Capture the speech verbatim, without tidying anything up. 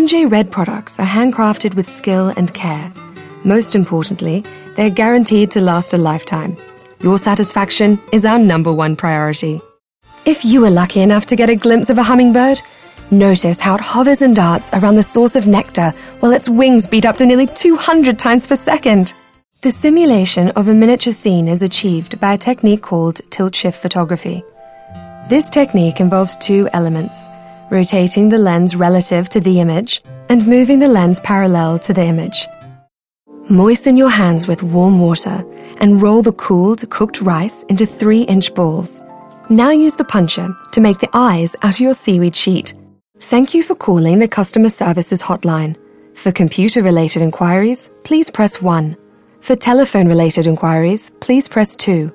N J Red products are handcrafted with skill and care. Most importantly, they're guaranteed to last a lifetime. Your satisfaction is our number one priority. If you were lucky enough to get a glimpse of a hummingbird, notice how it hovers and darts around the source of nectar while its wings beat up to nearly two hundred times per second. The simulation of a miniature scene is achieved by a technique called tilt-shift photography. This technique involves two elements: rotating the lens relative to the image and moving the lens parallel to the image. Moisten your hands with warm water and roll the cooled, cooked rice into three-inch balls. Now use the puncher to make the eyes out of your seaweed sheet. Thank you for calling the customer services hotline. For computer-related inquiries, please press one. For telephone-related inquiries, please press two.